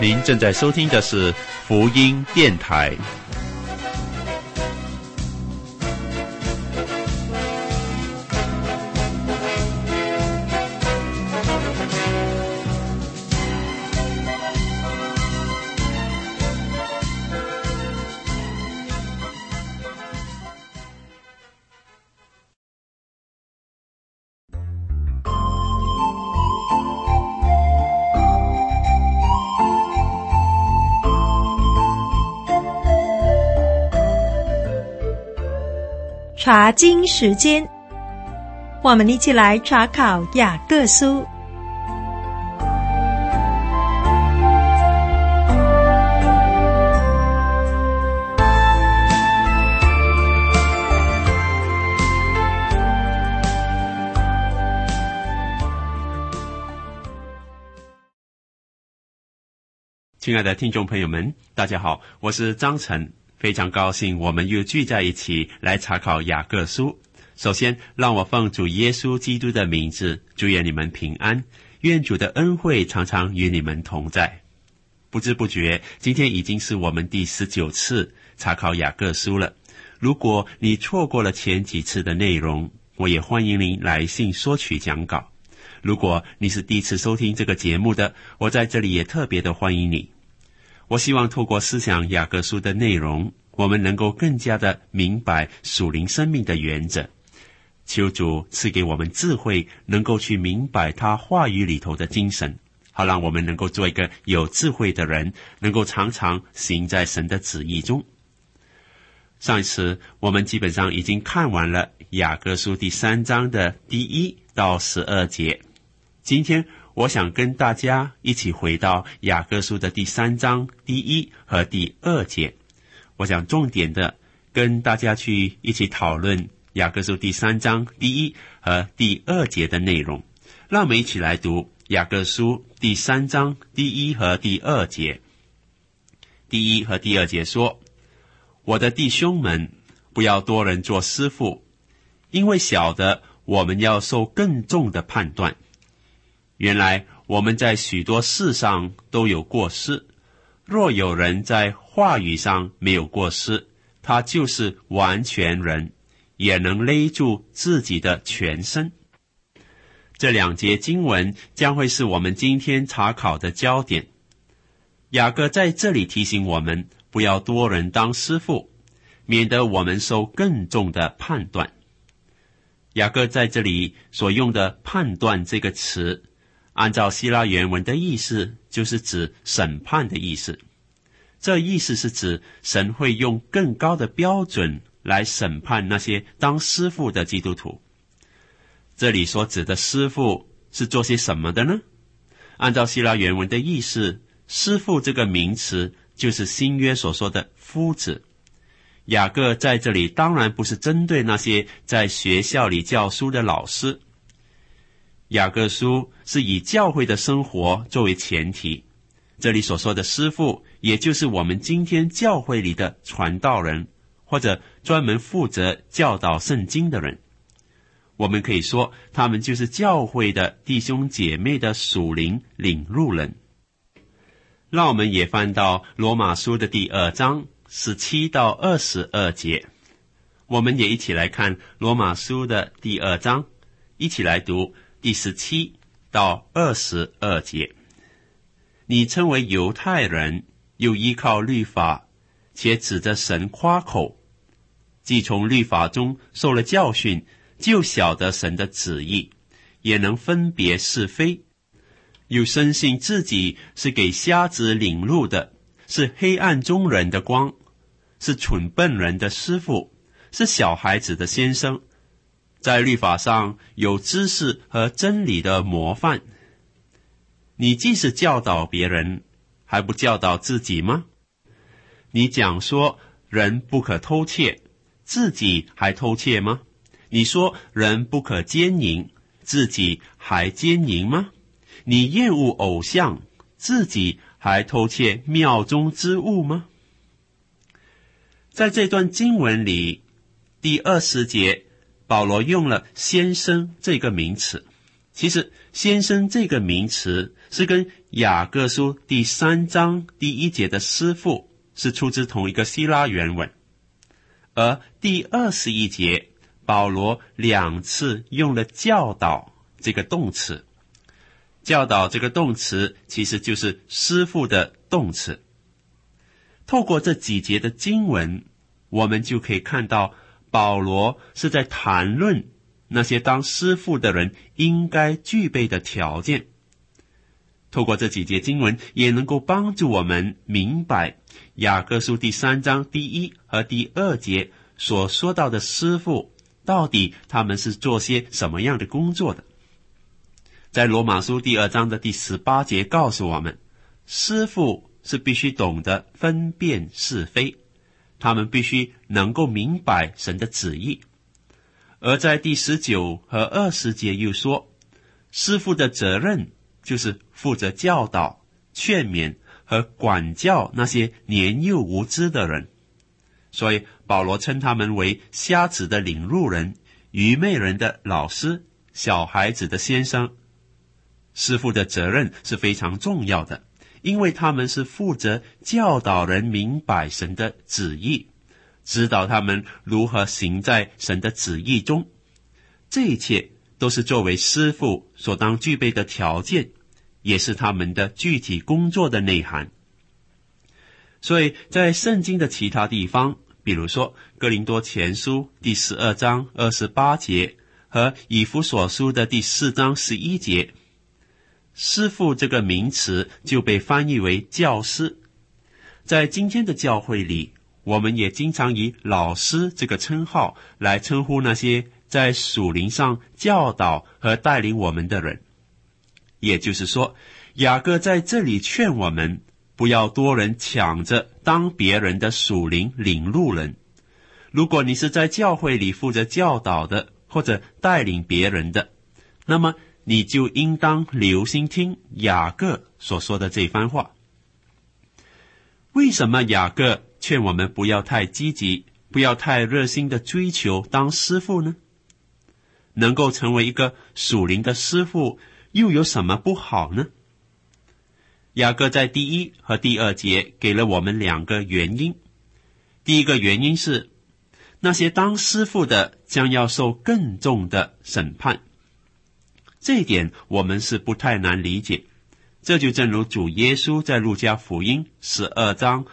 您正在收听的是福音电台。 查经时间，我们一起来查考雅各书。 亲爱的听众朋友们，大家好，我是张晨。非常高兴我们又聚在一起来查考雅各书。首先让我奉主耶稣基督的名字祝愿你们平安，愿主的恩惠常常与你们同在。不知不觉今天已经是我们第19次查考雅各书了。如果你错过了前几次的内容，我也欢迎您来信索取讲稿。如果你是第一次收听这个节目的，我在这里也特别的欢迎你。我希望透过思想雅各书的内容，我们能够更加的明白属灵生命的原则。求主赐给我们智慧，能够去明白他话语里头的精神，好让我们能够做一个有智慧的人，能够常常行在神的旨意中。上一次我们基本上已经看完了雅各书第3章的第1到12节。今天我想跟大家一起回到雅各书的第3章第1和第2节。我想重点的跟大家去一起讨论雅各书第3章第1和第2节的内容。让我们一起来读雅各书第3章第1和第2节。第1和第2节说：我的弟兄们，不要多人做师傅，因为晓得我们要受更重的判断。原来我们在许多事上都有过失，若有人在话语上没有过失，他就是完全人，也能勒住自己的全身。这2节经文将会是我们今天查考的焦点。雅各在这里提醒我们，不要多人当师傅，免得我们受更重的判断。雅各在这里所用的判断这个词，按照希腊原文的意思，就是指审判的意思。这意思是指神会用更高的标准来审判那些当师傅的基督徒。这里所指的师傅是做些什么的呢？按照希腊原文的意思，师傅这个名词就是新约所说的夫子。雅各在这里当然不是针对那些在学校里教书的老师。雅各书是以教会的生活作为前提，这里所说的师傅，也就是我们今天教会里的传道人，或者专门负责教导圣经的人。我们可以说，他们就是教会的弟兄姐妹的属灵领路人。让我们也翻到罗马书的第2章17到22节，我们也一起来看罗马书的第2章，一起来读第17到22节。你称为犹太人，又依靠律法，且指着神夸口，既从律法中受了教训，就晓得神的旨意，也能分别是非，又深信自己是给瞎子领路的，是黑暗中人的光，是蠢笨人的师傅，是小孩子的先生，在律法上有知识和真理的模范。你既是教导别人，还不教导自己吗？你讲说人不可偷窃，自己还偷窃吗？你说人不可奸淫，自己还奸淫吗？你厌恶偶像，自己还偷窃庙中之物吗？在这段经文里，第20节保罗用了先生这个名词。其实先生这个名词是跟雅各书第3章第1节的师傅是出自同一个希腊原文，而第21节保罗2次用了教导这个动词。教导这个动词其实就是师傅的动词。透过这几节的经文，我们就可以看到保罗是在谈论那些当师傅的人应该具备的条件。透过这几节经文，也能够帮助我们明白雅各书第3章第1和第2节所说到的师傅到底他们是做些什么样的工作的。在罗马书第2章的第18节告诉我们，师傅是必须懂得分辨是非，他们必须能够明白神的旨意。而在第19和20节又说，师傅的责任就是负责教导、劝勉和管教那些年幼无知的人。所以保罗称他们为瞎子的领路人、愚昧人的老师、小孩子的先生。师傅的责任是非常重要的，因为他们是负责教导人明白神的旨意，指导他们如何行在神的旨意中。这一切都是作为师傅所当具备的条件，也是他们的具体工作的内涵。所以在圣经的其他地方，比如说哥林多前书第12章28节和以弗所书的第4章11节，师傅这个名词就被翻译为教师。在今天的教会里，我们也经常以老师这个称号来称呼那些在属灵上教导和带领我们的人。也就是说，雅各在这里劝我们不要多人抢着当别人的属灵领路人。如果你是在教会里负责教导的或者带领别人的，那么你就应当留心听雅各所说的这番话。为什么雅各劝我们不要太积极，不要太热心的追求当师傅呢？能够成为一个属灵的师傅又有什么不好呢？雅各在第1和第2节给了我们2个原因。第一个原因是，那些当师傅的将要受更重的审判。这一点我们是不太难理解，这就正如主耶稣在路加福音12章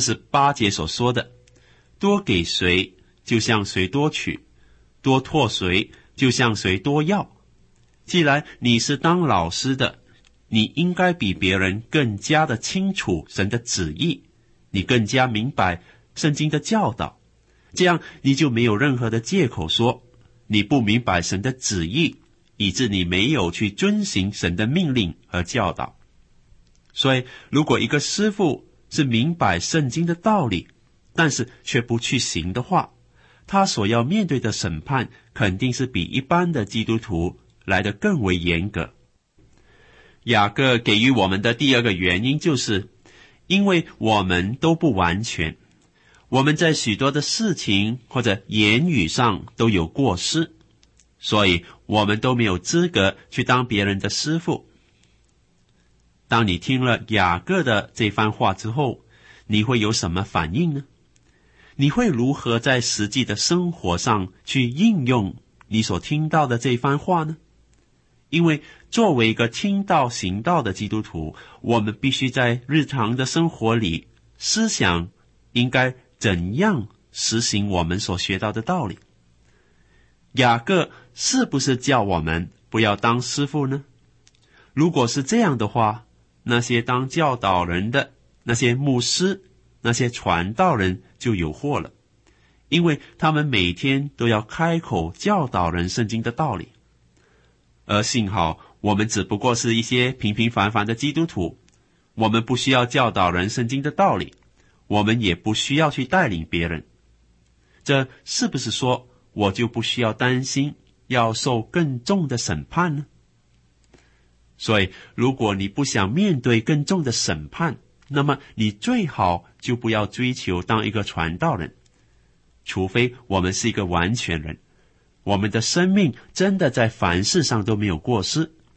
48节所说的，多给谁就向谁多取，多拓谁就向谁多要。既然你是当老师的，你应该比别人更加的清楚神的旨意，你更加明白圣经的教导，这样你就没有任何的借口说你不明白神的旨意，以致你没有去遵行神的命令和教导。所以如果一个师傅是明白圣经的道理，但是却不去行的话，他所要面对的审判肯定是比一般的基督徒来得更为严格。雅各给予我们的第2个原因就是，因为我们都不完全，我们在许多的事情或者言语上都有过失，所以我们都没有资格去当别人的师傅。当你听了雅各的这番话之后，你会有什么反应呢？你会如何在实际的生活上去应用你所听到的这番话呢？因为作为一个听道行道的基督徒，我们必须在日常的生活里思想应该怎样实行我们所学到的道理。雅各是不是叫我们不要当师傅呢？如果是这样的话，那些当教导人的，那些牧师，那些传道人就有祸了，因为他们每天都要开口教导人圣经的道理。而幸好我们只不过是一些平平凡凡的基督徒，我们不需要教导人圣经的道理，我们也不需要去带领别人。这是不是说我就不需要担心要受更重的审判呢？所以如果你不想面对更重的审判，那么你最好就不要追求当一个传道人，除非我们是一个完全人，我们的生命真的在凡事上都没有过失，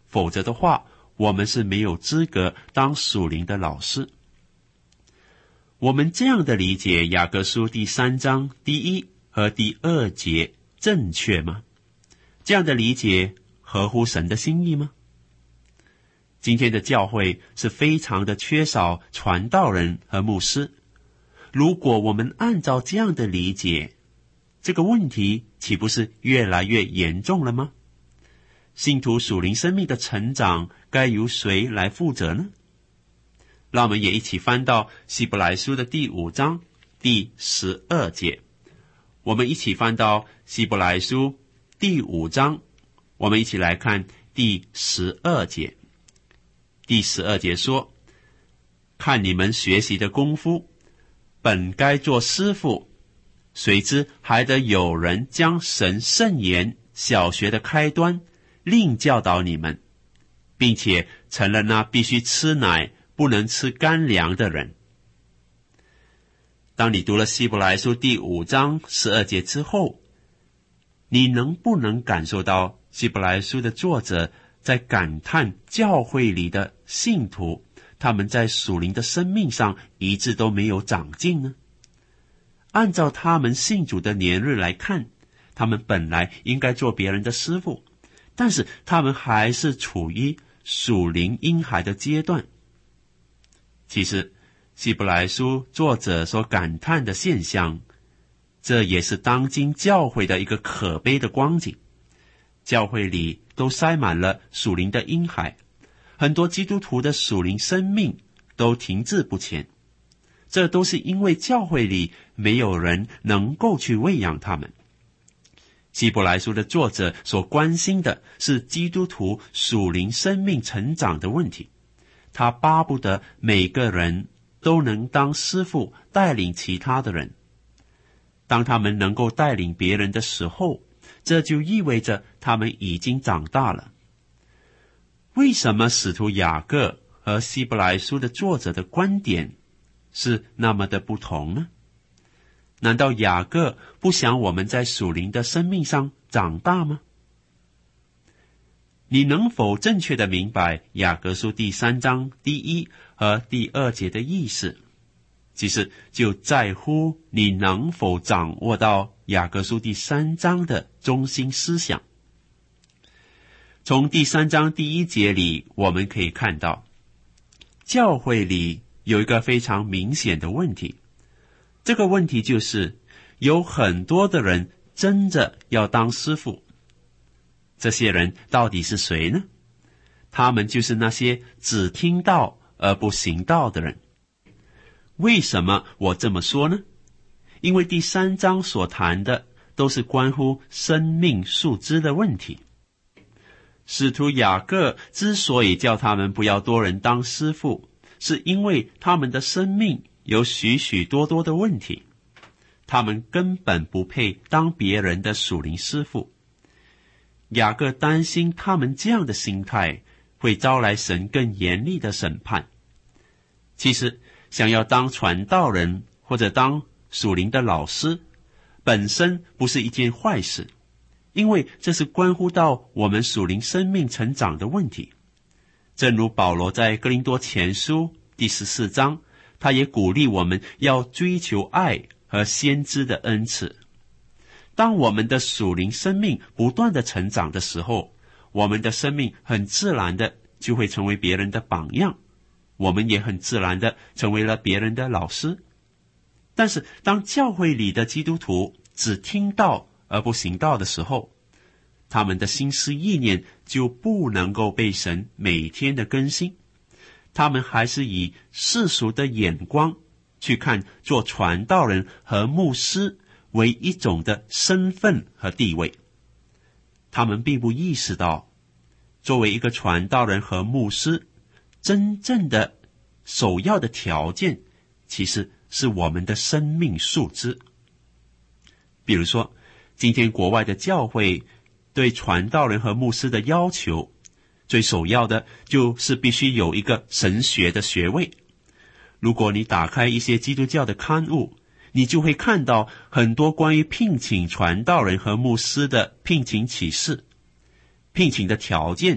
否则的话，我们是没有资格当属灵的老师。我们这样的理解雅各书第3章第1和第2节正确吗？这样的理解合乎神的心意吗？今天的教会是非常的缺少传道人和牧师。如果我们按照这样的理解，这个问题岂不是越来越严重了吗？信徒属灵生命的成长该由谁来负责呢？让我们也一起翻到希伯来书的第5章第12节。我们一起翻到希伯来书第5章，我们一起来看第12节。第12节说，看你们学习的功夫，本该做师傅，谁知还得有人将神圣言小学的开端另教导你们，并且成了那必须吃奶不能吃干粮的人。当你读了希伯来书第5章12节之后，你能不能感受到希伯来书的作者在感叹教会里的信徒，他们在属灵的生命上一直都没有长进呢？按照他们信主的年日来看，他们本来应该做别人的师傅，但是他们还是处于属灵婴孩的阶段。其实希伯来书作者所感叹的现象，这也是当今教会的一个可悲的光景。教会里都塞满了属灵的婴孩，很多基督徒的属灵生命都停滞不前，这都是因为教会里没有人能够去喂养他们。希伯来书的作者所关心的是基督徒属灵生命成长的问题，他巴不得每个人都能当师傅，带领其他的人。当他们能够带领别人的时候，这就意味着他们已经长大了。为什么使徒雅各和希伯来书的作者的观点是那么的不同呢？难道雅各不想我们在属灵的生命上长大吗？你能否正确的明白雅各书第3章第1和第2节的意思？其实就在乎你能否掌握到雅各书第3章的中心思想。从第3章第1节里，我们可以看到，教会里有一个非常明显的问题。这个问题就是有很多的人争着要当师傅。这些人到底是谁呢？他们就是那些只听道而不行道的人。为什么我这么说呢？因为第3章所谈的都是关乎生命树枝的问题。使徒雅各之所以叫他们不要多人当师傅，是因为他们的生命有许许多多的问题，他们根本不配当别人的属灵师傅。雅各担心他们这样的心态会招来神更严厉的审判。其实想要当传道人或者当属灵的老师，本身不是一件坏事，因为这是关乎到我们属灵生命成长的问题。正如保罗在哥林多前书第14章，他也鼓励我们要追求爱和先知的恩赐。当我们的属灵生命不断的成长的时候，我们的生命很自然的就会成为别人的榜样，我们也很自然的成为了别人的老师。但是当教会里的基督徒只听道而不行道的时候，他们的心思意念就不能够被神每天的更新，他们还是以世俗的眼光去看做传道人和牧师为一种的身份和地位。他们并不意识到，作为一个传道人和牧师，真正的首要的条件其实是我们的生命树枝。比如说，今天国外的教会对传道人和牧师的要求，最首要的就是必须有一个神学的学位。如果你打开一些基督教的刊物，你就会看到很多关于聘请传道人和牧师的聘请启事，聘请的条件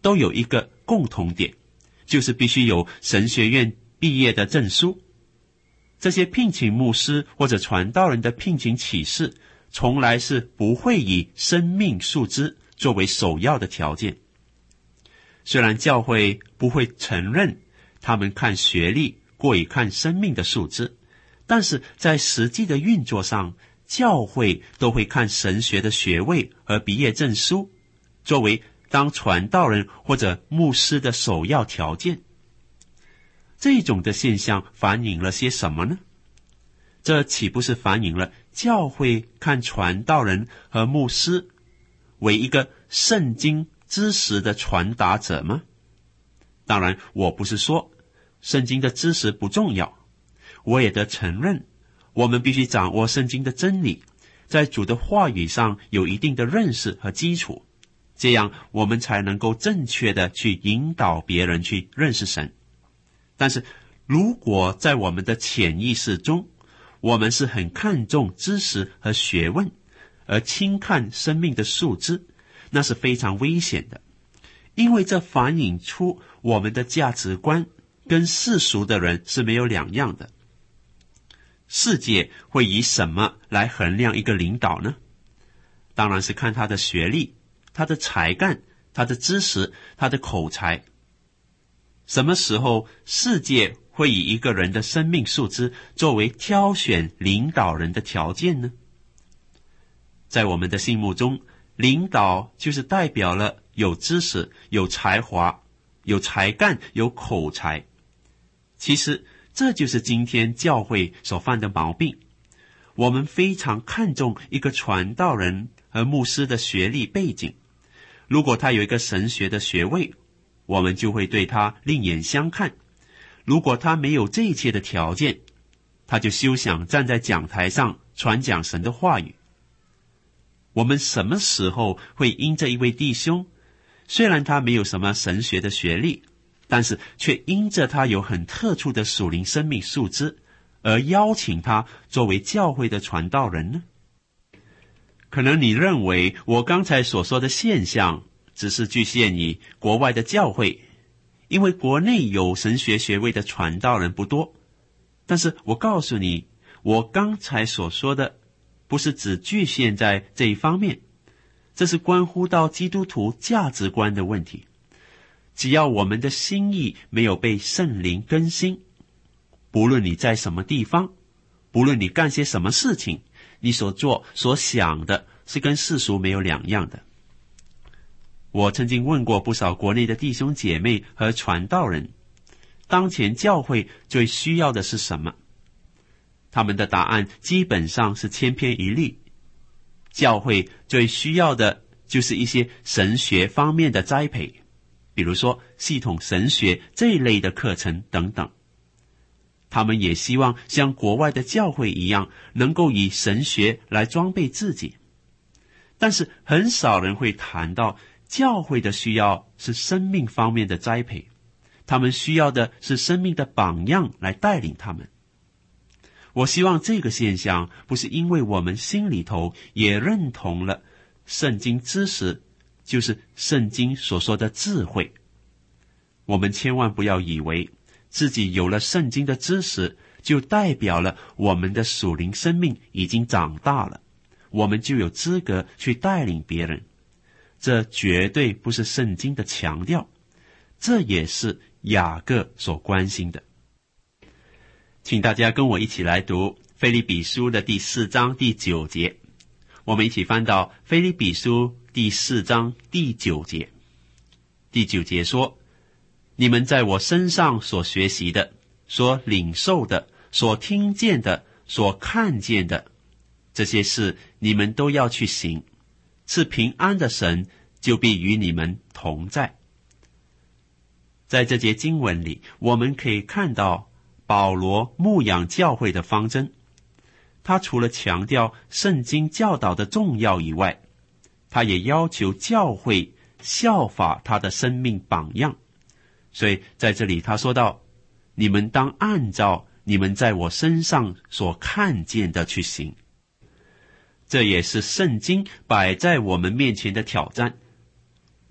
都有一个共同点，就是必须有神学院毕业的证书。这些聘请牧师或者传道人的聘请启事，从来是不会以生命数支作为首要的条件。虽然教会不会承认他们看学历过于看生命的数支，但是在实际的运作上，教会都会看神学的学位和毕业证书作为当传道人或者牧师的首要条件。这种的现象反映了些什么呢？这岂不是反映了教会看传道人和牧师为一个圣经知识的传达者吗？当然，我不是说圣经的知识不重要，我也得承认，我们必须掌握圣经的真理，在主的话语上有一定的认识和基础，这样我们才能够正确的去引导别人去认识神。但是如果在我们的潜意识中，我们是很看重知识和学问，而轻看生命的数支，那是非常危险的，因为这反映出我们的价值观跟世俗的人是没有两样的。世界会以什么来衡量一个领导呢？当然是看他的学历、他的才干、他的知识、他的口才。什么时候世界会以一个人的生命数支作为挑选领导人的条件呢？在我们的心目中，领导就是代表了有知识、有才华、有才干、有口才。其实这就是今天教会所犯的毛病。我们非常看重一个传道人和牧师的学历背景，如果他有一个神学的学位，我们就会对他另眼相看。如果他没有这一切的条件，他就休想站在讲台上传讲神的话语。我们什么时候会因这一位弟兄，虽然他没有什么神学的学历，但是却因着他有很特殊的属灵生命素质，而邀请他作为教会的传道人呢？可能你认为我刚才所说的现象只是局限于国外的教会，因为国内有神学学位的传道人不多。但是我告诉你，我刚才所说的不是只局限在这一方面，这是关乎到基督徒价值观的问题。只要我们的心意没有被圣灵更新，不论你在什么地方，不论你干些什么事情，你所做所想的是跟世俗没有两样的。我曾经问过不少国内的弟兄姐妹和传道人，当前教会最需要的是什么？他们的答案基本上是千篇一律。教会最需要的就是一些神学方面的栽培，比如说系统神学这一类的课程等等。他们也希望像国外的教会一样，能够以神学来装备自己。但是很少人会谈到教会的需要是生命方面的栽培，他们需要的是生命的榜样来带领他们。我希望这个现象不是因为我们心里头也认同了圣经知识就是圣经所说的智慧。我们千万不要以为自己有了圣经的知识，就代表了我们的属灵生命已经长大了，我们就有资格去带领别人。这绝对不是圣经的强调，这也是雅各所关心的。请大家跟我一起来读腓立比书的第4章第9节。我们一起翻到腓立比书第4章第9节。第9节说，你们在我身上所学习的，所领受的，所听见的，所看见的，这些事你们都要去行，赐平安的神就必与你们同在。在这节经文里，我们可以看到保罗牧养教会的方针。他除了强调圣经教导的重要以外，他也要求教会效法他的生命榜样。所以在这里他说到，你们当按照你们在我身上所看见的去行。这也是圣经摆在我们面前的挑战。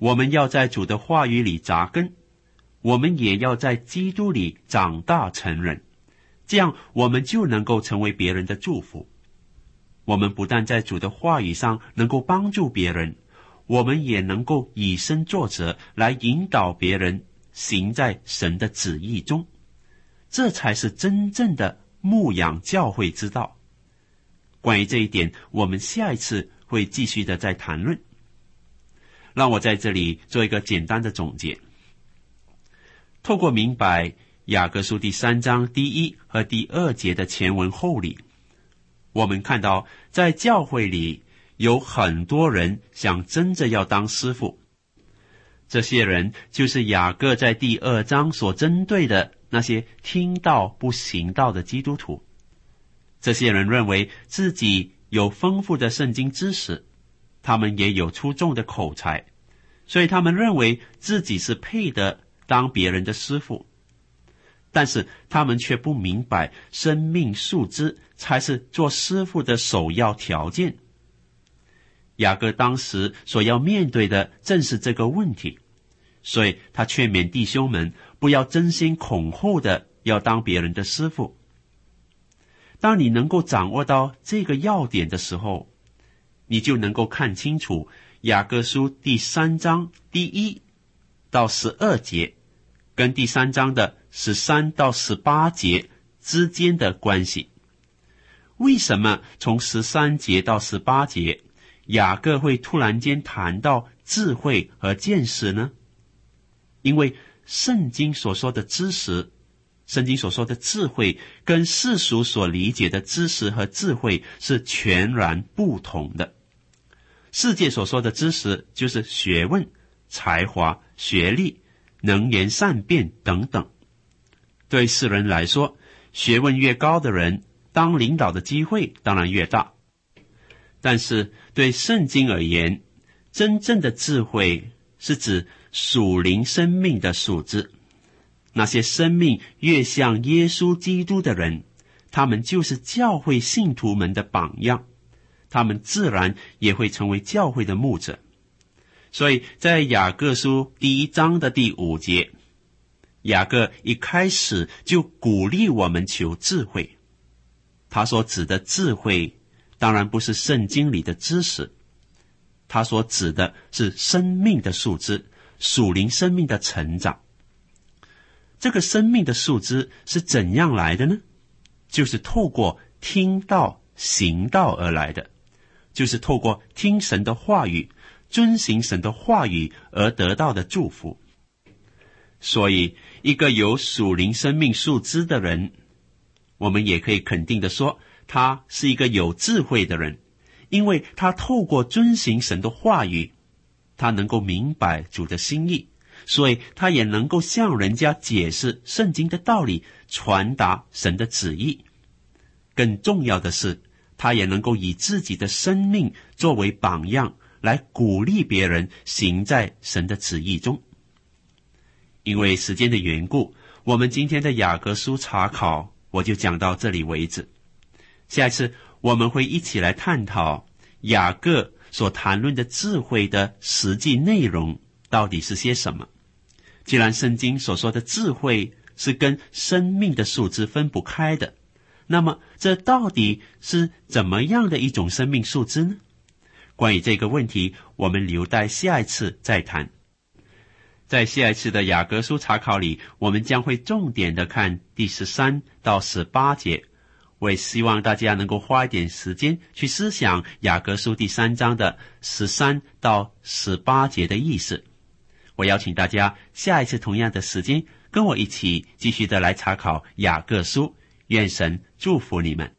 我们要在主的话语里扎根，我们也要在基督里长大成人，这样我们就能够成为别人的祝福。我们不但在主的话语上能够帮助别人，我们也能够以身作则来引导别人行在神的旨意中，这才是真正的牧养教会之道。关于这一点，我们下一次会继续的再谈论。让我在这里做一个简单的总结。透过明白雅各书第3章第1和第2节的前文后理，我们看到在教会里有很多人想真正要当师傅，这些人就是雅各在第2章所针对的那些听道不行道的基督徒。这些人认为自己有丰富的圣经知识，他们也有出众的口才，所以他们认为自己是配得当别人的师傅。但是他们却不明白生命树枝才是做师傅的首要条件。雅各当时所要面对的正是这个问题，所以他劝勉弟兄们不要争先恐后的要当别人的师傅。当你能够掌握到这个要点的时候，你就能够看清楚雅各书第3章第1到12节跟第3章的13到18节之间的关系。为什么从13节到18节雅各会突然间谈到智慧和见识呢？因为圣经所说的知识，圣经所说的智慧跟世俗所理解的知识和智慧是全然不同的。世界所说的知识就是学问、才华、学历、能言善辩等等。对世人来说，学问越高的人，当领导的机会当然越大。但是对圣经而言，真正的智慧是指属灵生命的素质。那些生命越像耶稣基督的人，他们就是教会信徒们的榜样，他们自然也会成为教会的牧者。所以在雅各书第1章的第5节，雅各一开始就鼓励我们求智慧。他所指的智慧当然不是圣经里的知识，他所指的是生命的素质，属灵生命的成长。这个生命的素质是怎样来的呢？就是透过听道行道而来的，就是透过听神的话语，遵行神的话语而得到的祝福。所以一个有属灵生命素质的人，我们也可以肯定的说，他是一个有智慧的人，因为他透过遵行神的话语，他能够明白主的心意，所以他也能够向人家解释圣经的道理，传达神的旨意。更重要的是，他也能够以自己的生命作为榜样，来鼓励别人行在神的旨意中。因为时间的缘故，我们今天的雅各书查考我就讲到这里为止。下一次我们会一起来探讨雅各所谈论的智慧的实际内容到底是些什么。既然圣经所说的智慧是跟生命的素质分不开的，那么这到底是怎么样的一种生命素质呢？关于这个问题，我们留待下一次再谈。在下一次的雅各书查考里，我们将会重点的看第13到18节。我也希望大家能够花一点时间去思想雅各书第3章的13到18节的意思。我邀请大家下一次同样的时间跟我一起继续的来查考雅各书。愿神祝福你们。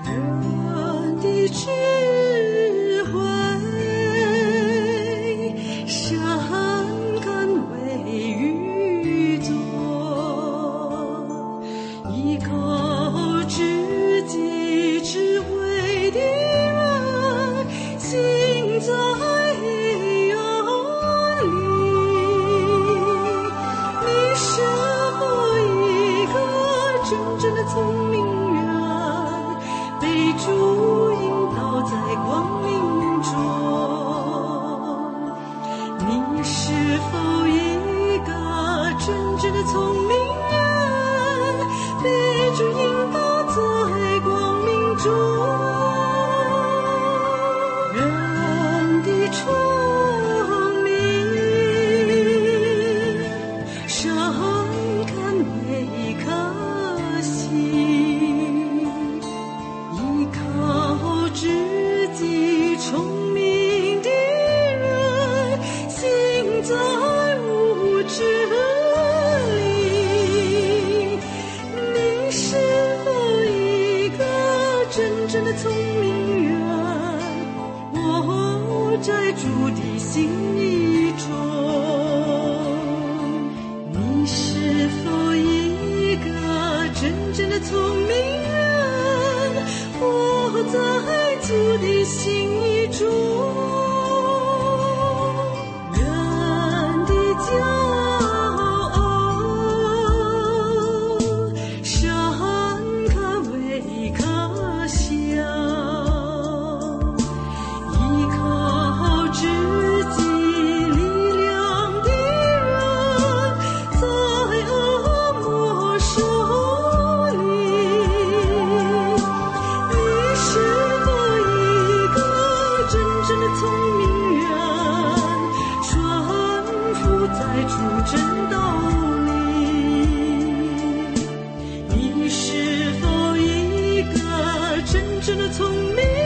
人的智慧深甘为愚拙，依靠自己智慧的人行在黑暗里。你是否一个真正的聪明人，被主引导在光明中？你是否一个真正的聪明人，被主引导在光明中？人的聪明深甘为可惜，依靠自己聪明的人行在无知里。你是否一个真正的聪明人，活在主的心意中？你是否一个真正的聪明人，活在主的心意中？人的骄傲深甘为可笑，依靠自己力量的人在恶魔手里。你是否一个真正的聪明人，顺服在主正道里？你是否一个真正的聪明